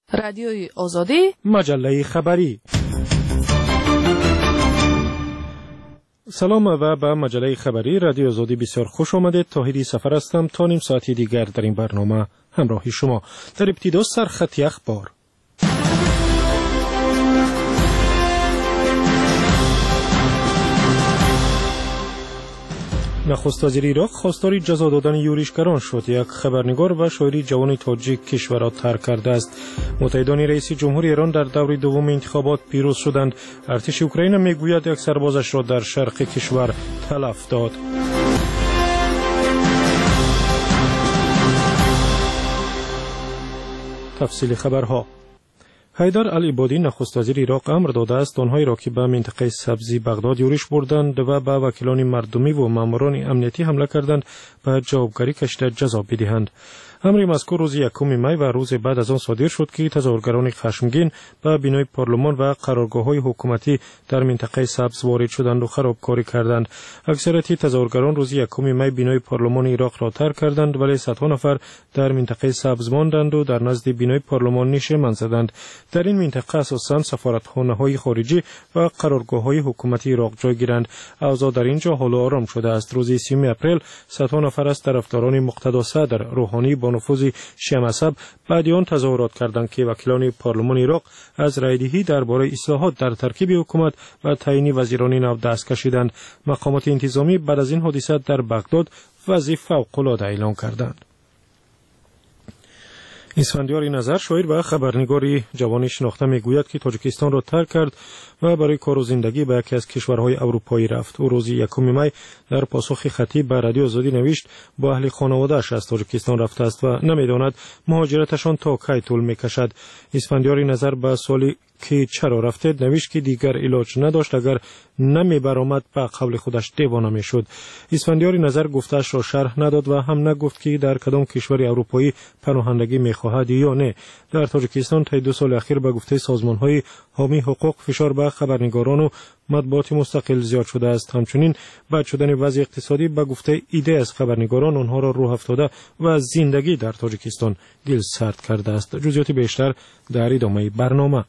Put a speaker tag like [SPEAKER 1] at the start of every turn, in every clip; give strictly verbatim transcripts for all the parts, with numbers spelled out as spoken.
[SPEAKER 1] رادیوی آزادی،
[SPEAKER 2] مجله خبری. سلام و به مجله خبری رادیو آزادی بسیار خوش آمدید. طاهری سفر هستم. تا نیم ساعتی دیگر در این برنامه همراه شما. در ابتدا سرخط اخبار. نخست وزیر عراق خواستار جزا دادن یورشگران شد. یک خبرنگار و شاعری جوان تاجیک کشور را ترک کرده است. متحدان رئیس جمهور ایران در دور دوم انتخابات پیروز شدند. ارتش اوکراین میگوید یک سربازش را در شرق کشور تلف داد. تفصیل خبرها. حیدر العبادی نخست وزیر عراق امر داده است آنهایی را که به منطقه سبزی بغداد یورش بردند و به وکیلان مردمی و ماموران امنیتی حمله کردند به جوابگری کشیده جزا بدهند. امر مذکور روز یکم می و روز بعد از آن صادر شد که تظاهرگران خشمگین به بینای پارلمان و قرارگاه‌های حکومتی در منطقه سبز وارد شدند و خرابکاری کردند. اکثریت تظاهرگران روز یکم می بینای پارلمان عراق را ترک کردند، ولی صدها نفر در منطقه سبز ماندند و در نزد بینای پارلمان نشیمن زدند. در این منطقه اساساً سفارتخانه‌های خارجی و قرارگاه‌های حکومتی عراق جای گیرند. اوضاع در اینجا حال آرام شده است. روز سیوم اپریل صدها نفر از طرفداران مقتدا صدر روحانی با نفوذ شیعه مذهب بعد آن تظاهرات کردند که وکیلان پارلمان عراق از رایدهی درباره اصلاحات در ترکیب حکومت و تعیین وزیران نو دست کشیدند. مقامات انتظامی بعد از این حادثه در بغداد وضع فوق‌العاده اعلام کردند. اسفندیار نظر شاعر و خبرنگاری جوان شناخته میگوید که تاجیکستان را ترک کرد و برای کار و زندگی به یکی از کشورهای اروپایی رفت. او روز یکم می در پاسخ خطی به رادیو آزادی نوشت با اهل خانواده‌اش از تاجیکستان رفته است و نمیداند مهاجرتشان تا کی طول میکشد. اسفندیار نظر به سوالی که چرا رفتید نوشت که دیگر علاج نداشت، اگر نمی برآمد به قول خودش دیوانه میشد. اسفندیار نظر گفتش را شرح نداد و هم نگفت که در کدام کشور اروپایی پناهندگی میخواهد یا نه. در تاجیکستان طی دو سال اخیر به گفته سازمان‌های حامی حقوق فشار به خبرنگاران و مطبوعات مستقل زیاد شده است. همچنین بد شدن وضع اقتصادی به گفته ایده از خبرنگاران آنها را راه افتاده و از زندگی در تاجیکستان دل سرد کرده است. جزئیات بیشتر در ادامه برنامه.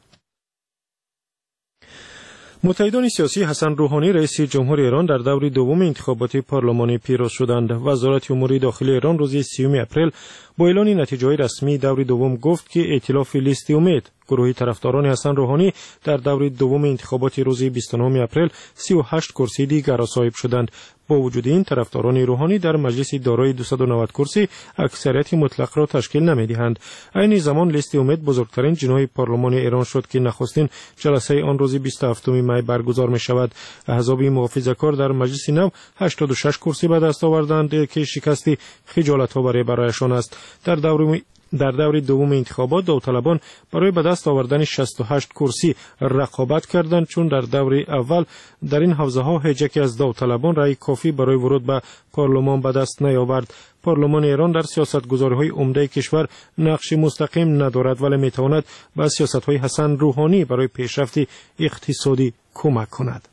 [SPEAKER 2] متحدان سیاسی حسن روحانی رئیس جمهور ایران در دور دوم انتخابات پارلمانی پیروز شدند. وزارت امور داخلی ایران روز سیوم اپریل با اعلان نتیجه رسمی دور دوم گفت که ائتلاف لیست امید گروه طرفداران حسن روحانی در دور دوم انتخابات روز بیست و نهم اپریل سی و هشت کرسی دیگر را صاحب شدند. با وجود این طرفداران روحانی در مجلس دارای دویست و نود کرسی اکثریت مطلق را تشکیل نمی‌دهند. این زمان لیست امید بزرگترین جناح پارلمان ایران شد که نخستین جلسه آن روز بیست و هفتم می برگزار می شود. احزاب محافظه‌کار در مجلس نو هشتاد و شش کرسی به دست آوردند که شکستی خجالت‌آور برایشان است. در دور در دور دوم انتخابات داوطلبان برای به دست آوردن شصت و هشت کرسی رقابت کردند، چون در دور اول در این حوزه ها هیچ یک از داوطلبان رأی کافی برای ورود به پارلمان به دست نیاورد. پارلمان ایران در سیاستگذاری‌های عمده کشور نقش مستقیم ندارد، ولی میتواند به سیاست‌های حسن روحانی برای پیشرفت اقتصادی کمک کند.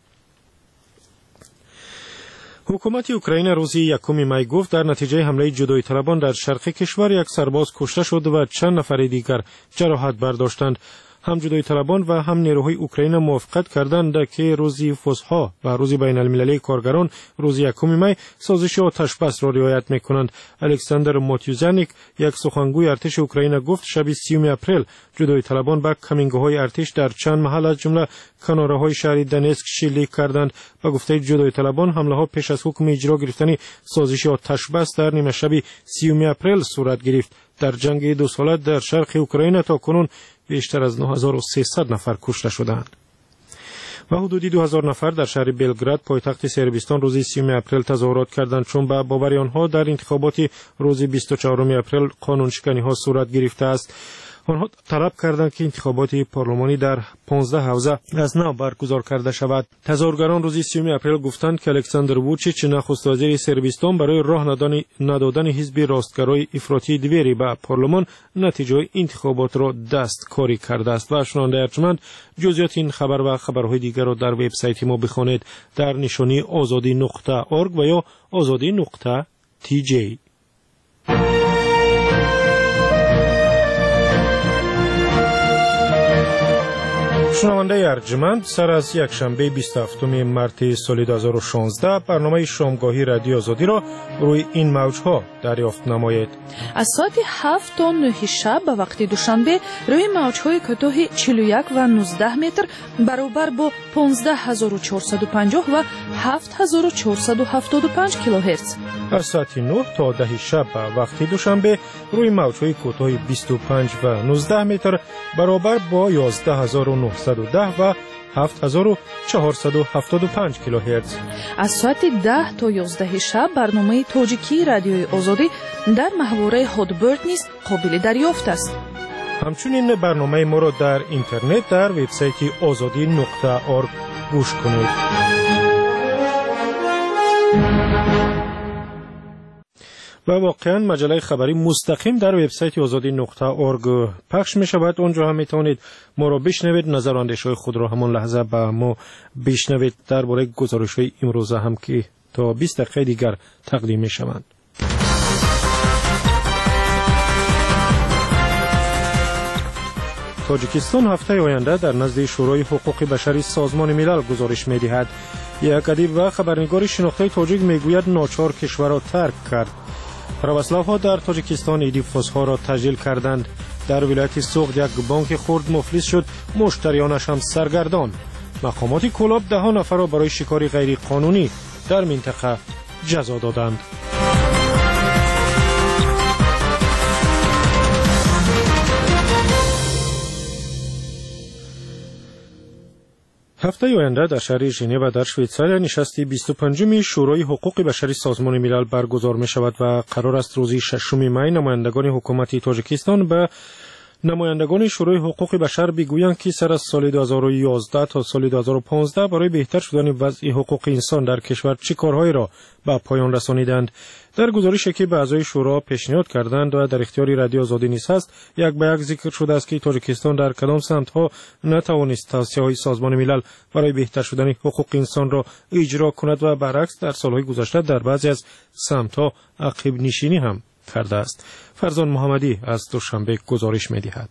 [SPEAKER 2] حکومت اوکراین روز یکم می گفت در نتیجه حمله جدایی طلبان در شرق کشور یک سرباز کشته شد و چند نفر دیگر جراحت برداشتند. هم جدایی طلبان و هم نیروهای اوکراین موافقت کردند که روزی فسحا و روزی بین المللی کارگران روز یکم می سازش آتش بس را رعایت میکنند. الکساندر ماتیوزانیک یک سخنگوی ارتش اوکراین گفت شب سیوم اپریل جدایی طلبان به کمینگاه‌های ارتش در چند محل از جمله کناره‌های شهر دنسک شلیک کردند. با گفته جدایی طلبان حمله‌ها پیش از حکم اجرا گرفتن سازش آتش بس در نیمه شب سیوم اپریل صورت گرفت. در جنگ دو ساله در شرق اوکراین تا کنون بیشتر از نه هزار و سیصد نفر کشته شدند و حدودی دو هزار نفر در شهر بلگراد پایتخت صربستان روز سیوم اپریل تظاهرات کردند، چون به باور آنها در انتخابات روز بیست و چهارم اپریل قانون شکنی ها صورت گرفته است. آنها طلب کردند که انتخابات پارلمانی در پانزده حوزه از نو برگزار کرده شود. تظاهرگران روز سیوم اپریل گفتند که الکساندر ووچیچ نخست وزیر صربستان برای راه ندادن حزب راستگرای افراطی دیوری به پارلمان نتیجه انتخابات را دستکاری کرده است. و شنونده ارجمند جزئیات این خبر و خبرهای دیگر را در وبسایت ما بخوانید در نشانی آزادی نقطه اورگ و یا آزادی نقطه تی جی. شنونده ارجمند، سر از یک شنبه بیست و هفتم مارس سال دو هزار و شانزده برنامه شامگاهی رادیو آزادی را روی این موجها دریافت نمایید.
[SPEAKER 1] از ساعت هفت تا نه شب به وقت دوشنبه روی موجهای کوتاه چهل و یک و نوزده متر برابر با پانزده هزار و چهارصد و پنجاه و هفت هزار و چهارصد و هفتاد و پنج کیلوهرتز.
[SPEAKER 2] از ساعت نه تا ده شب به وقت دوشنبه روی موجهای کوتاه بیست و پنج و نوزده متر برابر با یازده هزار و نهصد و ده و هفت هزار و چهارصد و هفتاد و پنج کیلوهرتز.
[SPEAKER 1] از ساعت ده تا یازده شب برنامه تاجیکی رادیوی آزادی در محوره هادبرد نیز قابل دریافت است.
[SPEAKER 2] همچنین برنامه ما را در اینترنت در وبسایت آزادی نقطه org گوش کنید. و واقعا مجله خبری مستقیم در وبسایت آزادی نقطه org پخش می شود. اونجا هم می توانید ما را بشنوید، نظر و اندیشه های خود را همان لحظه با ما بشنوید درباره گزارش های امروزه هم که تا بیست دقیقه دیگر تقدیم می شوند. تاجیکستان هفته آینده در نزد شورای حقوق بشری سازمان ملل گزارش می دهد. یک ادیب و خبرنگار شناخته تاجیک می گوید ناچار کشور را ترک کرد. پروسلاوها در تاجیکستان ایدی فسها را تسجیل کردند. در ولایت سوغد یک بانک خرد مفلس شد، مشتریانش هم سرگردان. مقامات کلاب ده ها نفر را برای شکار غیر قانونی در منطقه جزا دادند. هفته آینده در شهر ژنو در شویتزار نشست بیست و پنجم شورای حقوق بشری سازمان ملل برگزار می شود و قرار است روز ششم می نمایندگان حکومت تاجیکستان به نمایندگان شورای حقوق بشر بگویند که سر از سال دو هزار و یازده تا سال دو هزار و پانزده برای بهتر شدن وضع حقوق انسان در کشور چه کارهایی را به پایان رسانیدند. در گزارشی که به اعضای شورا پیشنهاد کردند و در اختیار رادیو آزادی نیز است، یک به یک ذکر شده است که تاجیکستان در کدام سمت‌ها نتوانست توصیه‌های سازمان ملل برای بهتر شدن حقوق انسان را اجرا کند و برعکس در سال‌های گذشته در بعضی از سمت‌ها عقب نشینی هم کرده است. فرزان محمدی از دوشنبه گزارش می‌دهد.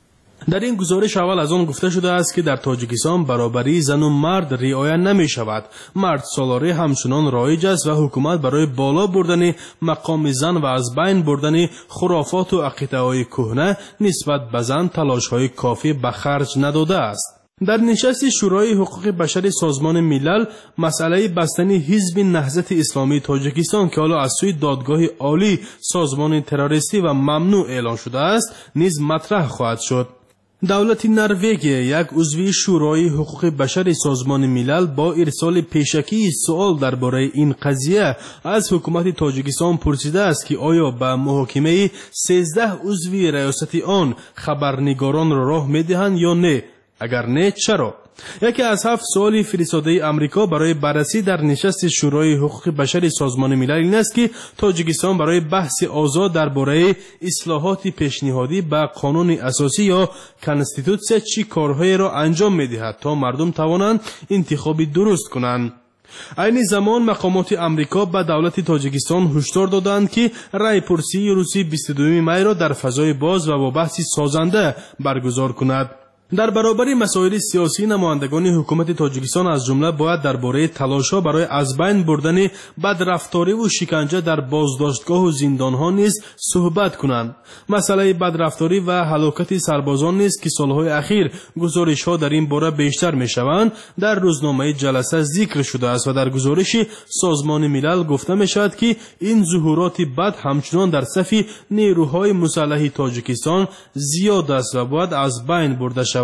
[SPEAKER 3] در این گزارش اول از آن گفته شده است که در تاجیکستان برابری زن و مرد رعایت نمی شود. مرد سالاری همچنان رایج است و حکومت برای بالا بردن مقام زن و از بین بردن خرافات و عقیده‌های کهنه نسبت به زن تلاش‌های کافی به خرج نداده است. در نشست شورای حقوق بشر سازمان ملل مسئله بستن حزب نهضت اسلامی تاجیکستان که حالا از سوی دادگاه عالی سازمان تروریستی و ممنوع اعلان شده است نیز مطرح خواهد شد. دولت نروژ یک عضو شورای حقوق بشر سازمان ملل با ارسال پیشکی سوال درباره این قضیه از حکومت تاجیکستان پرسیده است که آیا به محاکمه سیزده عضو ریاست آن خبرنگاران را راه می‌دهند یا نه؟ اگر نه چرا؟ یکی از هفت سوالی فرستاده امریکا برای بررسی در نشست شورای حقوق بشر سازمان ملل این است که تاجیکستان برای بحث آزاد درباره اصلاحات پیشنهادی به قانون اساسی یا کنستیتوسیون چی کارهایی را انجام می‌دهد تا مردم توانند انتخابی درست کنند. این زمان مقامات امریکا به دولت تاجیکستان هشدار دادند که رای پرسی روز بیست و دوم می را در فضای باز و با بحث سازنده برگزار کند. در برابر مسائل سیاسی نمایندگان حکومت تاجیکستان از جمله باید درباره تلاش‌ها برای از بین بردن بدرفتاری و شکنجه در بازداشتگاه و زندان‌ها نیز صحبت کنند. مسئله بدرفتاری و هلاکت سربازان نیز که سالهای اخیر گزارش‌ها در این باره بیشتر می‌شوند در روزنامه جلسه ذکر شده است و در گزارش سازمان ملل گفته می‌شود که این ظهورات بد همچنان در صف نیروهای مسلح تاجیکستان زیاد است و باید از بین برده شود.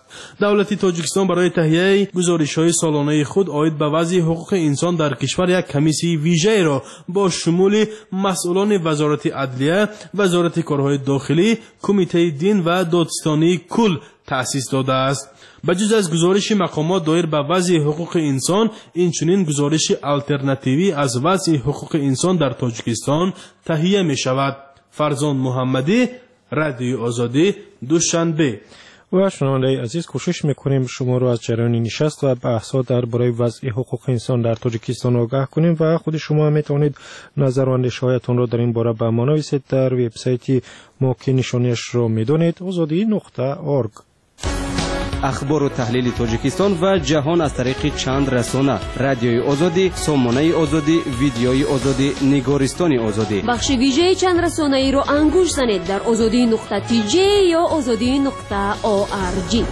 [SPEAKER 3] دولت تاجیکستان برای تهیه گزارش‌های سالانه خود آید به وضع حقوق انسان در کشور یک کمیسی ویژه را با شمول مسئولان وزارت عدلیه، وزارت کارهای داخلی، کمیته دین و دادستانی کل تأسیس داده است. بجز از گزارش مقامات دایر به وضع حقوق انسان، اینچنین گزارش آلترناتیوی از وضع حقوق انسان در تاجیکستان تهیه می شود. فرزان محمدی، رادیو آزادی، دوشنبه.
[SPEAKER 2] و شنونده عزیز، کوشش میکنیم شما رو از جریان نشست و بحث‌ها درباره وضع حقوق انسان در تاجیکستان آگاه کنیم و خود شما هم میتونید نظر و اندیشه‌هایتان را در این باره به ما نویسید در وبسایت ما که نشانیش رو میدونید آزادی نقطه org.
[SPEAKER 4] اخبار و تحلیل تاجیکستان و جهان از طریق چند رسانه: رادیوی آزادی، سامانه آزادی، ویدیوی آزادی، نگارستان آزادی.
[SPEAKER 5] بخش ویژه چند رسانه ای را انگوش زنید در آزادی نقطه تی جی یا آزادی نقطه او آر جی.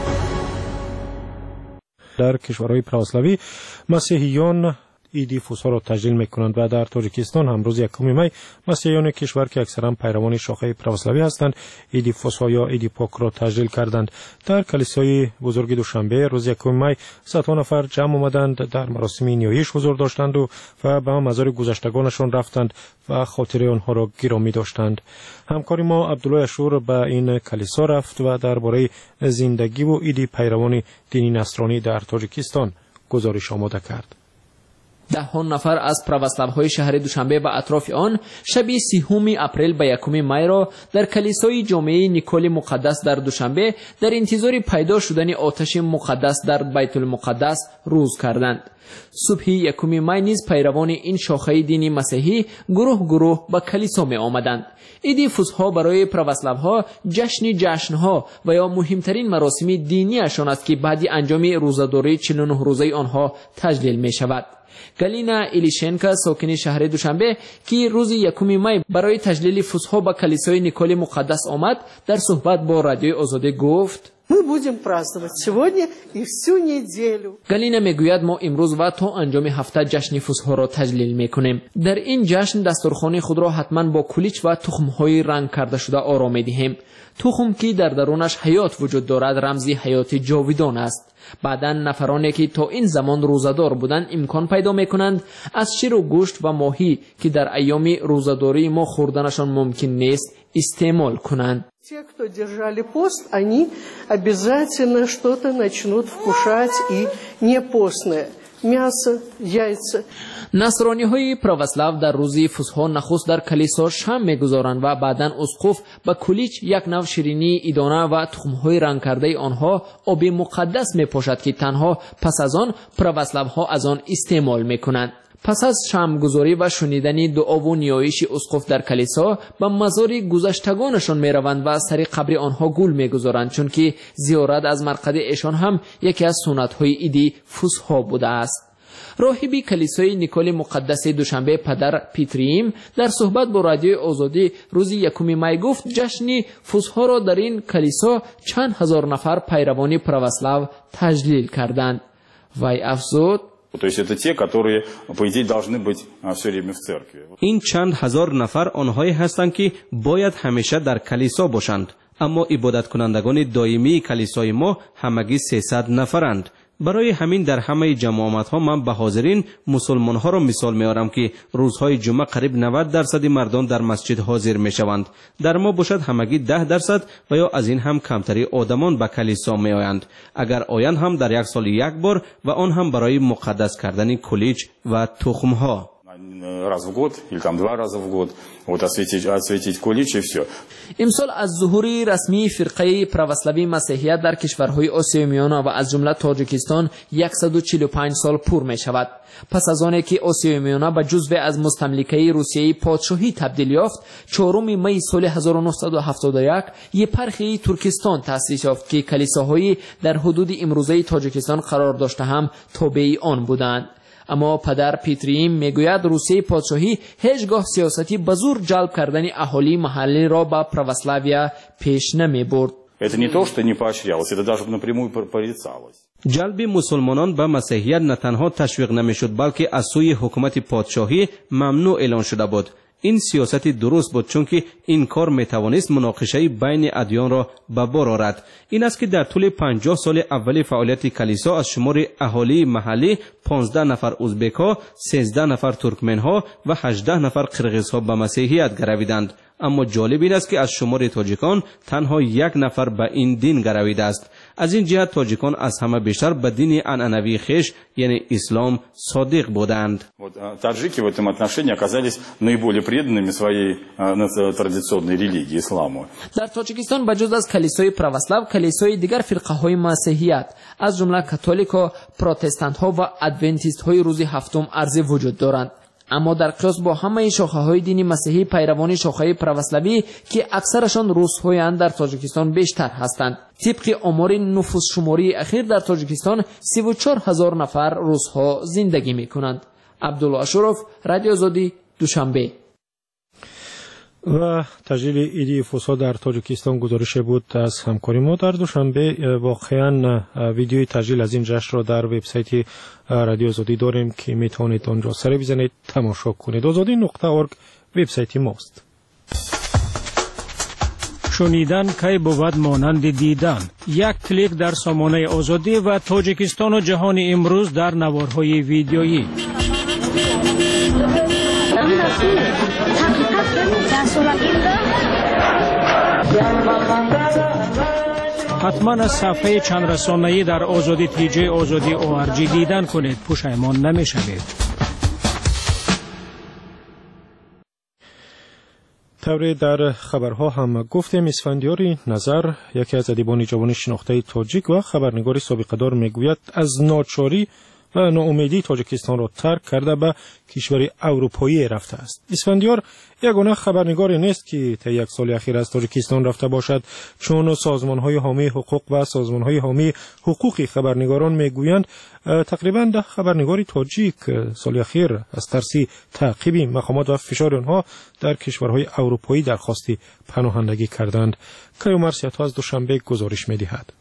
[SPEAKER 2] در کشورهای پراوسلاوی مسیحیان ایدی فوسها را تجلیل میکنند و در تاجیکستان هم روز یکم می مسیحیان کشور که اکثرا پیروان شاخه پراوسلاوی هستند ایدی فوسها یا ایدی پاک را تجلیل کردند. در کلیسای بزرگ دوشنبه روز یکم می صدها نفر جمع آمدند، در مراسم نیایش حضور داشتند و و به مزار گذشتگانشان رفتند و خاطره آنها را گرامی داشتند. همکار ما عبدالله اشور به این کلیسا رفت و درباره زندگی و ایدی پیروان دین نصرانی در تاجیکستان گزارش آماده کرد.
[SPEAKER 6] دهان نفر از پراوسلاوهای شهر دوشنبه و اطراف آن شب سیوم اپریل به یکم می را در کلیسای جامعه نیکول مقدس در دوشنبه در انتظار پیدا شدن آتش مقدس در بیت المقدس روز کردند. صبح یکم می نیز پیروان این شاخه دینی مسیحی گروه گروه به کلیسا می آمدند. ایدی فوسها برای پراوسلاوها جشن جشنها و یا مهمترین مراسم دینیشان است که بعد انجام روزه‌داری چهل و نه روزه آنها تجلیل می شود. گالینا ایلیشنکا ساکن شهر دوشنبه که روز یکم می برای تجلیل فوسها به کلیسای نیکول مقدس آمد در صحبت با رادیوی آزادی گفت:
[SPEAKER 7] Мы будем праздновать сегодня и всю неделю.
[SPEAKER 6] گالینا میگوید ما امروز و تا انجام هفته جشن فوسها را تجلیل میکنیم. در این جشن دسترخوان خود را حتما با کلیچ و تخم‌های رنگ کرده شده آرام می‌دهیم. تخم که در درونش حیات وجود دارد رمزی حیات جاودان است. بعداً نفرانی که تا این زمان روزه‌دار بودند امکان پیدا میکنند از شیر و گوشت و ماهی که در ایام روزه‌داری ما خوردنشان ممکن نیست استعمال کنند.
[SPEAKER 7] Те, кто держали пост, они обязательно что-то начнут вкушать и непостное. мясо, яйца.
[SPEAKER 6] نصرانی های پراوسلاو در روزی فسحا نخست در کلیسا شم میگذارند و بعداً اسقف با کلیچ یک نوع شیرینی ایدانه و تخم‌های رنگ کرده آنها آب مقدس میپاشد که تنها پس از آن پراوسلاو ها از آن استعمال میکنند. پس از شمگذاری و شنیدن دعا و نیایش اسقف در کلیسا به مزار گذشتگانشان میروند و سر قبر آنها گل میگذارند، چون که زیارت از مرقد ایشان هم یکی از سنت های ایدی فسحا بوده است. راهبی کلیسای نیکول مقدس دوشنبه پدر پیتریم در صحبت با رادیوی آزادی روز یکم می گفت جشن فسحا را در این کلیسا چند هزار نفر پیروان پراوسلاو تجلیل کردند. وی افزود:
[SPEAKER 8] То есть это те, которые, по идее, должны быть все время в церкви.
[SPEAKER 4] این چند هزار نفر آنهایی هستند که باید همیشه در کلیسا باشند، اما عبادت کنندگان دائمی کلیسای ما همگی سیصد نفرند. برای همین در همه جماعت ها من به حاضرین مسلمان ها را مثال میارم که روزهای جمعه قریب نود درصد مردان در مسجد حاضر می شوند. در ما باشد همگی ده درصد و یا از این هم کمتری آدمان به کلیسا می آیند. اگر آیند هم در یک سال یک بار و آن هم برای مقدس کردن کلیچ و تخم ها.
[SPEAKER 8] раз в год или там два раза в год вот осветить осветить кулич и все.
[SPEAKER 6] امسال از ظهور رسمی فرقه پراوسلاوی مسیحیت در کشورهای آسیای میانه و از جمله تاجیکستان صد و چهل و پنج سال پر می شود. پس از آنکه که آسیای میانه به جزو از مستملکه روسیه پادشاهی تبدیل یافت، چهارم می سال هزار و نهصد و هفتاد و یک یپارخی ترکستان تأسیس یافت که کلیساهای در حدود امروزه تاجیکستان قرار داشته هم تابع آن بودند. اما پدر پیتریم میگوید روسیه پادشاهی هیچگاه سیاستی به زور جلب کردن اهالی محلی را به پراوسلاویا پیش نمی برد.
[SPEAKER 8] Это не то, что не поощрялось, это даже напрямую порицалось.
[SPEAKER 4] جلب مسلمانان به مسیحیت نه تنها تشویق نمیشد بلکه از سوی حکومت پادشاهی ممنوع اعلان شده بود. این سیاست درست بود چون که این کار میتوانست مناقشه بین ادیان را به بار آورد. این است که در طول پنجاه سال اول فعالیت کلیسا از شمار اهالی محلی پانزده نفر ازبک‌ها، سیزده نفر ترکمن‌ها و هجده نفر قرغیزها به مسیحیت گرویدند. اما جالب این است که از شمار تاجیکان تنها یک نفر به این دین گرویده است. از این جهت تاجیکان از همه بیشتر به دین عنعنوی خویش یعنی اسلام صادق بودند.
[SPEAKER 8] Таджики в этом отношении оказались наиболее преданными своей традиционной религии исламу.
[SPEAKER 6] در تاجیکستان بجز از کلیسای پراوسلاو کلیسای دیگر فرقه های مسیحیت از جمله کاتولیک و پروتستانت ها و ادونتیست های روز هفتم عرضه وجود دارند. اما در قیاس با همه شاخه‌های دینی مسیحی پیروان شاخه پروسلوی که اکثرشان روس‌هایند در تاجیکستان بیشتر هستند. طبق آمار نفوس شماری اخیر در تاجیکستان سی و چهار هزار نفر روس‌ها زندگی می‌کنند. عبدالله اشرف، رادیو آزادی، دوشنبه.
[SPEAKER 2] و تجلیل ایدی فساد در تاجیکستان گزارش بود از همکاری ما در دوشنبه. واقعا ویدیوی تجلیل از این جشن را در وبسایت رادیو آزادی داریم که میتونید آنجا سر بزنید تماشا کنید. آزادی نقطه اورگ وبسایت ماست.
[SPEAKER 9] شنیدن کی بود مانند دیدن. یک کلیک در سامانه آزادی و تاجیکستان و جهان امروز در نوارهای ویدیویی. حتما از صفحه چند رسانه‌ای در آزادی تیجی آزادی او ار جی دیدن کنید، پشیمان نمی‌شوید.
[SPEAKER 2] طوری در خبرها هم گفتیم اسفندیار نظر، یکی از ادیبان جوان شناخته تاجیک و خبرنگار سابقه دار، میگوید از ناچاری و ناامیدی تاجیکستان را ترک کرده به کشور اروپایی رفته است. اسفندیار یگانه خبرنگاری نیست که تا یک سال اخیر از تاجیکستان رفته باشد، چون سازمان‌های حامی حقوق و سازمان‌های حامی حقوق خبرنگاران میگویند تقریباً ده خبرنگاری تاجیک سال اخیر از ترس تعقیب مقامات و فشار آنها در کشورهای اروپایی درخواست پناهندگی کردند. کیومرث سیاتا از دوشنبه گزارش می‌دهد.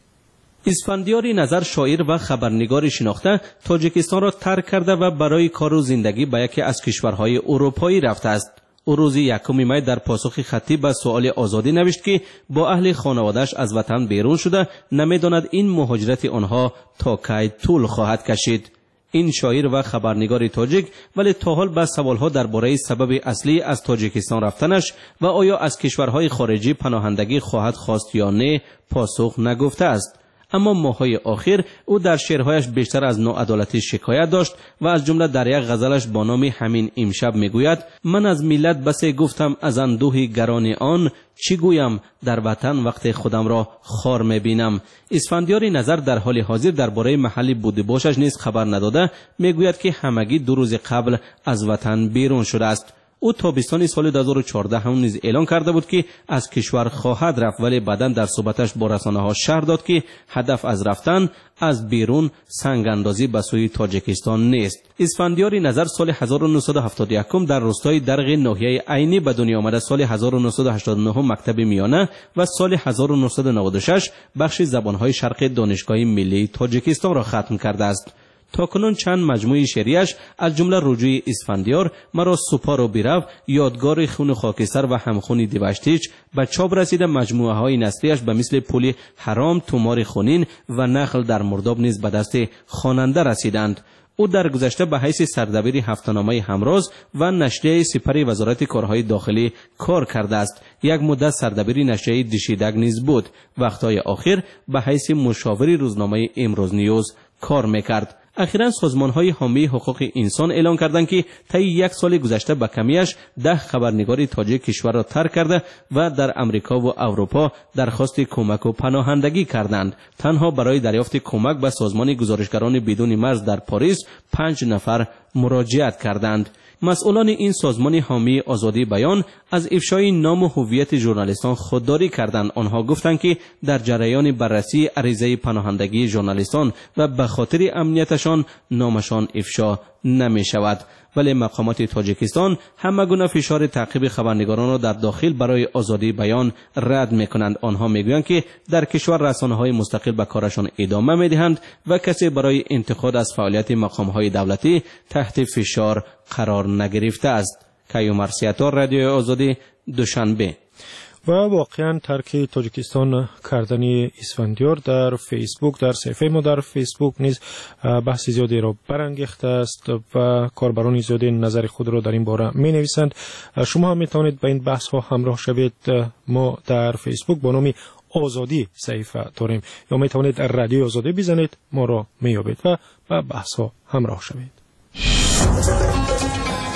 [SPEAKER 4] اسفندیار نظر، شاعر و خبرنگار شناخته، تاجیکستان را ترک کرده و برای کار و زندگی به یکی از کشورهای اروپایی رفته است. او روز یکم می در پاسخ خطی به سوال آزادی نوشت که با اهل خانواده‌اش از وطن بیرون شده، نمی‌داند این مهاجرت آنها تا کی طول خواهد کشید. این شاعر و خبرنگار تاجیک ولی تا حال به سوالها درباره سبب اصلی از تاجیکستان رفتنش و آیا از کشورهای خارجی پناهندگی خواهد خواست یا نه پاسخ نگفته است. اما ماهای آخر او در شعرهایش بیشتر از ناعدالتی شکایت داشت و از جمله در یک غزلش با نام همین امشب میگوید: من از ملت بسی گفتم از اندوه گران آن، چی گویم در وطن وقت خودم را خار میبینم. اسفندیار نظر در حال حاضر درباره محل بودباشش نیز خبر نداده، میگوید که همگی دو روز قبل از وطن بیرون شده است. او تابستان سال دو هزار و چهارده هم نیز اعلان کرده بود که از کشور خواهد رفت، ولی بعداً در صحبتش با رسانه‌ها شرح داد که هدف از رفتن از بیرون سنگ اندازی به سوی تاجیکستان نیست. اسفندیار نظر سال هزار و نهصد و هفتاد و یک در روستای درغ ناحیه عینی به دنیا آمده. سال هزار و نهصد و هشتاد و نه مکتب میانه و سال هزار و نهصد و نود و شش بخش زبان‌های شرق دانشگاه ملی تاجیکستان را ختم کرده است. تاکنون چند مجموعه شعریش از جمله رجوع اسفندیار، مرا سپار و بیرو، یادگار خون خاکستر و همخونی دیوشتیچ به چاپ رسیده. مجموعه های نثریش به مثل پول حرام، تومار خونین و نخل در مرداب نیز به دست خواننده رسیدند. او در گذشته به حیث سردبیر هفته‌نامه همراز و نشریه سپری وزارت کارهای داخلی کار کرده است. یک مدت سردبیر نشریه دیشیدک نیز بود. وقتهای آخر به حیث مشاور روزنامه امروز نیوز کار میکرد. اخیراً سازمان‌های حامی حقوق انسان اعلام کردند که طی یک سال گذشته به کمیش ده خبرنگار تاجیک کشور را ترک کرده و در امریکا و اروپا درخواست کمک و پناهندگی کردند. تنها برای دریافت کمک به سازمان گزارشگران بدون مرز در پاریس پنج نفر مراجعت کردند. مسئولان این سازمان حامی آزادی بیان از افشای نام و هویت ژورنالیستان خودداری کردند. آنها گفتند که در جریان بررسی عریضه پناهندگی ژورنالیستان و به خاطر امنیتشان نامشان افشا نمی شود. ولی مقامات تاجیکستان همه گونه فشار تعقیب خبرنگاران را در داخل برای آزادی بیان رد می کنند. آنها می گویند که در کشور رسانه‌های مستقل به کارشان ادامه می دهند و کسی برای انتقاد از فعالیت مقام‌های دولتی تحت فشار قرار نگرفته است. کیومرث سیاتا، رادیو آزادی، دوشنبه.
[SPEAKER 2] و واقعا ترک تاجیکستان کردن اسفندیار در فیسبوک، در صفحه ما در فیسبوک نیز بحث زیادی را برانگیخته است و کاربران زیادی نظر خود را در این باره می نویسند. شما هم می توانید به این بحث ها همراه شوید. ما در فیسبوک با نام آزادی صفحه داریم، یا می توانید رادیو آزادی بزنید، ما را می یابید و به بحث ها همراه شوید.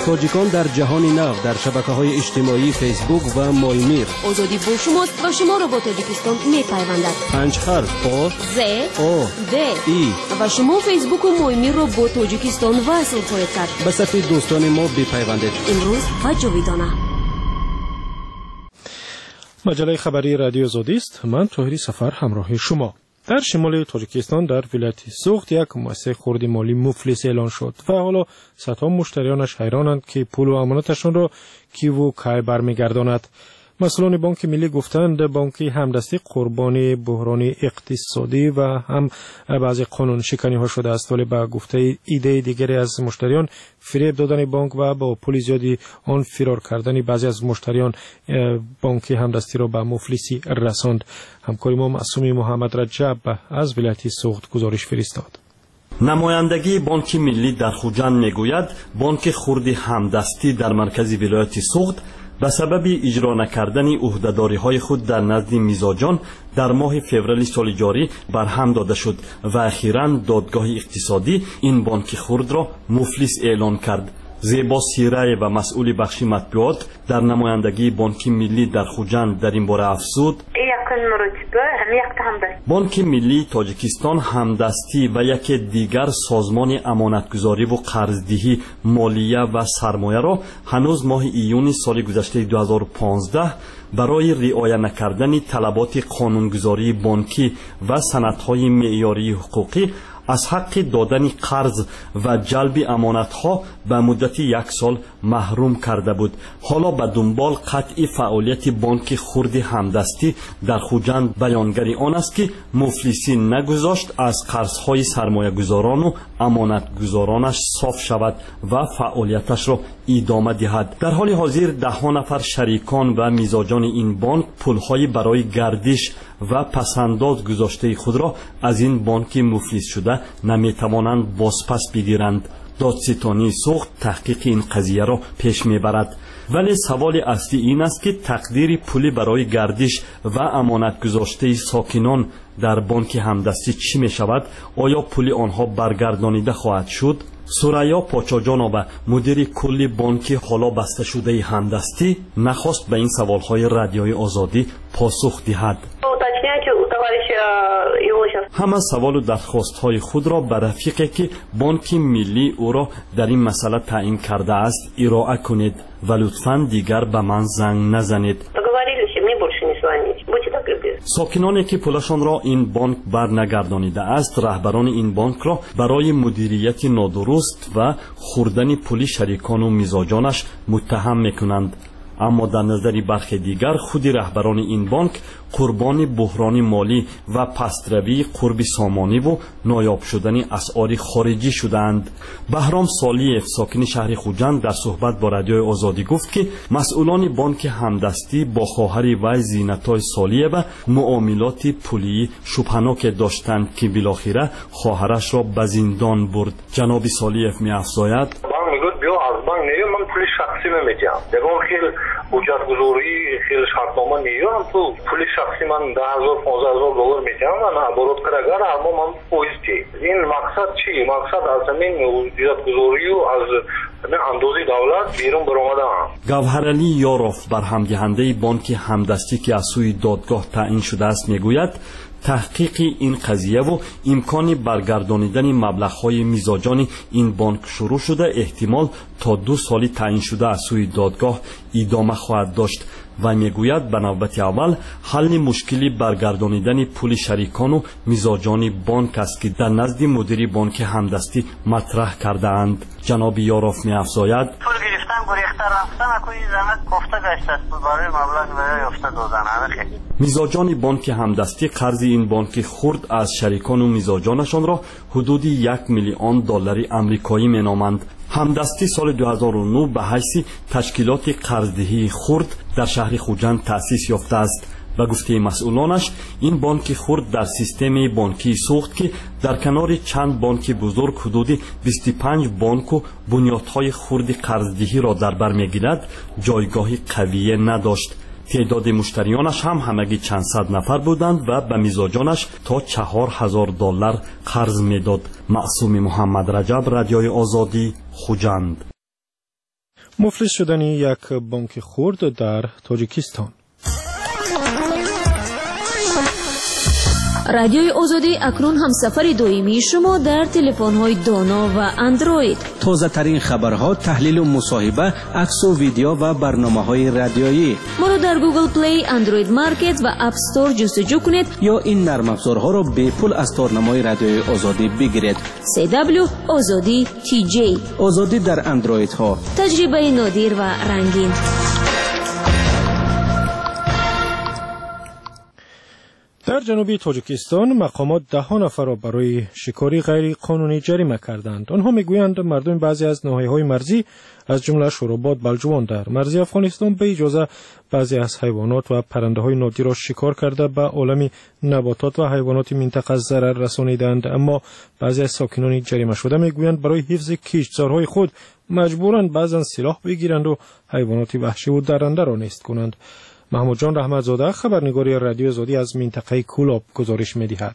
[SPEAKER 4] تاجیکان در جهان نو در شبکه‌های اجتماعی فیسبوک و مایمیر.
[SPEAKER 5] آزادی با شماست و شما را با تاجیکستان می‌پیوندد.
[SPEAKER 4] پنج حرف آ
[SPEAKER 5] ز
[SPEAKER 4] آ
[SPEAKER 5] د
[SPEAKER 4] ای
[SPEAKER 5] و شما فیسبوک و مایمیر را با تاجیکستان وصل خواهید کرد.
[SPEAKER 4] به صفحه دوستان ما بپیوندید.
[SPEAKER 5] امروز و جاویدانه.
[SPEAKER 2] مجله خبری رادیو آزادی است. من طاهری سفر همراه شما. در شمال تاجیکستان در ولایت سوخت یک مؤسسه خرد مالی مفلس اعلان شد و حالا صدها مشتریانش حیرانند که پول و امانتشان را کی و کی برمیگرداند. مسئولان بانک ملی گفتند بانک همدستی قربانی بحران اقتصادی و هم بعضی قانون شکنی ها شده است، ولی با گفته ایده دیگری از مشتریان فریب دادن بانک و با پول زیادی آن فرار کردن بعضی از مشتریان بانک همدستی را به مفلسی رساند. همکار ما معصومی محمد رجب از ولایت سوخت گزارش فرستاد.
[SPEAKER 10] نمایندگی بانک ملی در خوجند میگوید بانک خرد همدستی در مرکز ولایت سوخت به سبب اجرا نکردن عهده‌داری‌های خود در نزد میزاجان در ماه فوریه سال جاری برهم داده شد و اخیراً دادگاه اقتصادی این بانک خرد را مفلس اعلان کرد. زیبا سیرای و مسئول بخش مطبوعات در نمایندگی بانک ملی در خوجند در این باره افزود بانک ملی تاجیکستان همدستی و یک دیگر سازمان امانتگذاری و قرضدهی مالیه و سرمایه را هنوز ماه ایون سال گذشته دو هزار و پانزده برای رعایت نکردن طلبات قانونگذاری بانکی و سندهای معیاری حقوقی از حق دادن قرض و جلب امانتها به مدت یک سال محروم کرده بود. حالا به دنبال قطع فعالیت بانک خرد همدستی در خوجند بیانگری آن است که مفلسی نگذاشت از قرضهای سرمایه گذاران و امانت گذارانش صاف شود و فعالیتش را ادامه دهد. در حال حاضر ده ها نفر شریکان و میزاجان این بانک پولهای برای گردش و پسنداز گذاشته خود را از این بانک مفلس شده نمیتوانند بازپس بگیرند. دادستانی سوخت تحقیق این قضیه را پیش میبرد، ولی سوال اصلی این است که تقدیر پولی برای گردش و امانت گذاشته ساکنان در بانک همدستی چی می شود؟ آیا پول آنها برگردانیده خواهد شد؟ سوریا پاچاجانova مدیر کل بانک حالا بسته شده همدستی نخواست به این سوالهای رادیوی آزادی پاسخ دهد. همه سوال و درخواست‌های خود را به رفیقی که بانک ملی او را در این مسئله تعیین کرده است ارائه کنید و لطفاً دیگر به من زنگ نزنید. ساکنانی که پولشان را این بانک برنگردانیده است رهبران این بانک را برای مدیریت نادرست و خوردن پول شریکان و میزاجانش متهم میکنند. اما در نظر برخی دیگر خود رهبران این بانک قربان بحران مالی و پستروی قرب سامانی و نایاب شدن اسعار خارجی شدند. بهرام سالیف ساکن شهر خوجند در صحبت با رادیو آزادی گفت که مسئولان بانک همدستی با خواهر وی زینتای سالیف معاملات پولی شبهناک داشتند که بالاخره خواهرش را به زندان برد. جناب سالیف می افزاید
[SPEAKER 11] شخصی میگم دیگه خیلی حجت گذاری خیلی شرطنامه میگم تو پول شخصی من ده هزار پانزده هزار دلار میگم و نبرد کردگر اما من پویز چی این مقصد چی مقصد از همین حجت گذاری و از اندازه دولت بیرون برآمده.
[SPEAKER 10] گوهرعلی یاروف برهم دهنده بانک همدستی که از سوی دادگاه تعیین شده است میگوید تحقیق این قضیه و امکان برگردانیدن مبلغ‌های میزاجان این بانک شروع شده احتمال تا دو سالی تعیین شده از سوی دادگاه ادامه خواهد داشت و میگوید به نوبت اول حل مشکلی برگردانیدن پول شریکان و میزاجان بانک است که در نزد مدیر بانک همدستی مطرح کرده اند. جناب یاروف می افزاید
[SPEAKER 12] پول گرفتن گریخته رفتن کوی زحمت گفته گشت است برای مبلغ برای افته دادن.
[SPEAKER 10] میزاجان بانک همدستی قرض این بانک خرد از شریکان و میزاجانشان را حدود یک میلیون دلار آمریکایی مینامند. همدستی سال دو هزار و نه به حیث تشکیلات قرضدهی خرد در شهر خوجند تأسیس یافته است. به گفته مسئولانش این بانک خرد در سیستم بانکی سوخت که در کنار چند بانک بزرگ حدود بیست و پنج بانک و بنیادهای خرد قرضدهی را در بر میگیرد جایگاه قوی نداشت. تعداد مشتریانش هم همگی چند صد نفر بودند و به میزاجانش تا چهار هزار دلار قرض میداد. معصوم محمد رجب، رادیوی آزادی، خوجند.
[SPEAKER 2] مفلس شدن یک بانک خرد در تاجیکستان.
[SPEAKER 5] رادیوی آزادی اکنون همسفر دائمی شما در تلفن‌های دانا و اندروید.
[SPEAKER 4] تازه ترین خبرها، تحلیل و مصاحبه، عکس و ویدیو و برنامه‌های رادیویی.
[SPEAKER 5] ما رو در گوگل پلی، اندروید مارکت و اپ استور جستجو کنید
[SPEAKER 4] یا این نرم افزارها رو به پول از تارنمای رادیوی آزادی بگیرید.
[SPEAKER 5] سی دبلیو آزادی تی جی.
[SPEAKER 4] آزادی در اندروید ها.
[SPEAKER 5] تجربه نادر و رنگین.
[SPEAKER 2] در جنوبی تاجیکستان مقامات ده ها نفر را برای شکاری غیر قانونی جریمه کردند. آنها میگویند مردم بعضی از ناحیه‌های مرزی از جمله شوراباد، بلجوان در مرزی افغانستان به اجازه بعضی از حیوانات و پرنده‌های نادر را شکار کرده به عالم نباتات و حیوانات منطقه ضرر رسانیدند. اما بعضی از ساکنان جریمه شده میگویند برای حفظ کشتزارهای خود مجبورند بعضا سلاح بگیرند و حیوانات وحشی و درنده را نیست کنند. محمود جان رحمتزاده، خبرنگاری رادیو آزادی از منطقه کولاب گزارش می‌دهد.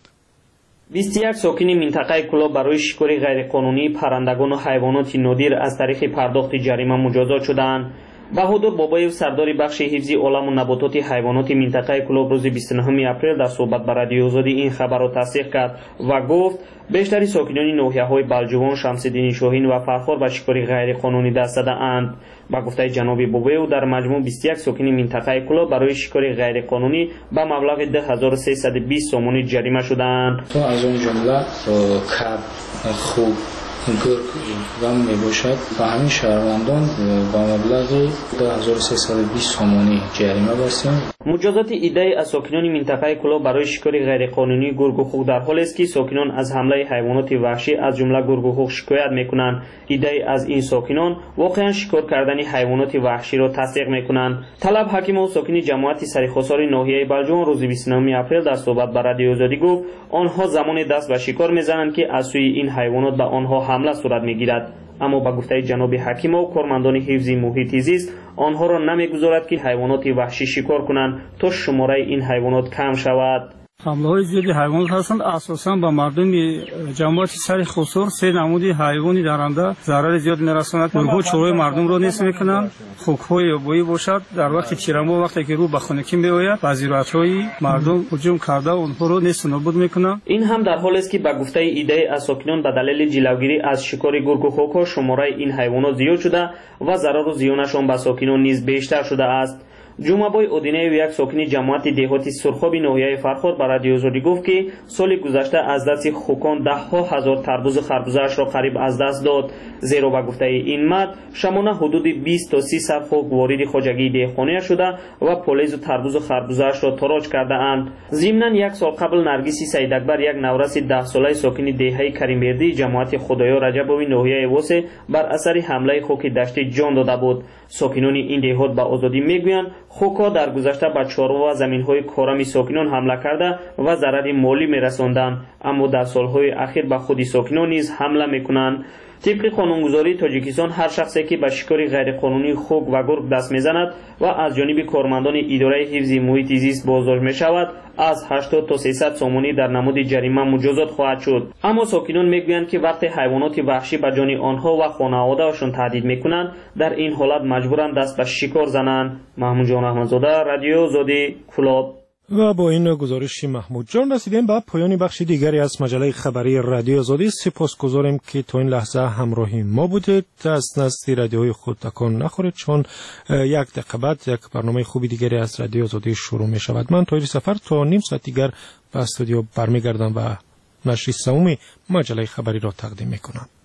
[SPEAKER 13] بیست و یک ساکن منطقه کولاب برای شکاری غیرقانونی پرندگان و حیوانات نادر از طریق پرداخت جریمه مجازات شدند. بهادر بابایف، سردار بخش حفظی عالم و نباتات حیوانات منطقه کولاب روز بیست و نه اپریل در صحبت با رادیو آزادی این خبر را تصدیق کرد و گفت بیشتری ساکنان ناحیه‌های بلجوان، شمس‌الدین شاهین و فرخار به شکاری غیرقانونی دست زده‌اند. با گفته جناب بابایف در مجموع بیست و یک ساکن منطقه کولاب برای شکاری غیرقانونی به مبلغ ده هزار و سیصد و بیست سومانی جریمه شدند.
[SPEAKER 14] تو از اون جمله کب، خوب، گرگ و میباشد و همین شهروندان با مبلغ ده هزار و سیصد و بیست سومانی جریمه بستیم.
[SPEAKER 13] مجازات ایده‌ای از ساکنان منطقه کولاب برای شکاری غیرقانونی گرگ و خوک در حالی است که ساکنان از حمله حیوانات وحشی از جمله گرگ و خوک شکایت میکنند. ایده‌ای از این ساکنان واقعا شکار کردن حیوانات وحشی را تصدیق میکنند. طلب حکیم و ساکن جماعت سرخوسار ناحیه بلجوان روز بیست و نه اپریل در صحبت با رادیو آزادی گفت آنها زمان دست به شکار میزنند که از سوی این حیوانات به آنها حمله صورت میگیرد. اما با گفته جناب حکیم و کارمندان حفظ محیط زیست آنها را نمیگذارد که حیوانات وحشی شکار کنند تا شماره این حیوانات کم شود.
[SPEAKER 15] حمله های زیادی حیوانات هستند، اساساً به مردم جماعت سرخوسار سه نمود حیوانی درنده ضرر زیاد میرساند. گرگ‌ها چوروی مردم را نیست میکنند، خوک‌های آبی باشد در وقت تیرما وقتی که رو به خانگی میآید به زیرات‌های مردم هجوم کرده آنها را نیست نابود میکنند.
[SPEAKER 13] این هم در حالی است که به گفته ایده از ساکنان به دلیل جلوگیری از شکار گرگ و خوک‌ها شماره این حیوانات زیاد شده و ضرر و زیانشان به ساکنان نیز بیشتر شده است. جمعبای اودینه و یک ساکن جماعت دهاتی سرخاب ناحیه فرخار به رادیو آزادی گفت که سال گذشته از دست خوکان ده ها هزار تربوز و خربوزه‌اش را قریب از دست داد. زیرا به گفته این مرد شمانه حدود بیست تا سی سر خوک وارد خواجگی دهخانه شده و پالیز و تربوز و خربوزه‌اش را تاراج کرده اند. ضمناً یک سال قبل نرگس سید اکبر یک نورس ده ساله ساکن دهه کریمبردی جماعت خدایا رجبوی ناحیه واسه بر اثر حمله خوک دشتی جان داده بود. ساکنان این دهات به آزادی میگویند خوک‌ها در گذشته به چاروا و زمین‌های کارم ساکنان حمله کرده و ضرر مالی می‌رساندند، اما در سال‌های اخیر به خود ساکنان نیز حمله می‌کنند. طبق قانونگذاری تاجیکستان هر شخصی که به شکاری غیرقانونی خوک و گرگ دست میزند و از جانب کارمندان اداره حفظ محیط زیست بازداشت میشود از هشتاد تا سیصد سومانی در نمود جریمه مجازات خواهد شد. اما ساکنان میگویند که وقتی حیوانات وحشی به جان آنها و خانواده‌شان تهدید میکنند در این حالت مجبورند دست به شکار زنند. محمود جان رحمتزاده، رادیو آزادی، کولاب.
[SPEAKER 2] و با این گزارش محمود جان رسیدیم به پایان بخش دیگری از مجله خبری رادیو آزادی. سپاسگزاریم که تا این لحظه همراهی ما بودید. از نزد رادیوی خود تکان نخورید چون یک دقیقه بعد یک برنامه خوبی دیگری از رادیو آزادی شروع می شود. من طاهر سفر تا نیم ساعت دیگر به استودیو برمیگردم و نشر سوم مجله خبری را تقدیم می کنم.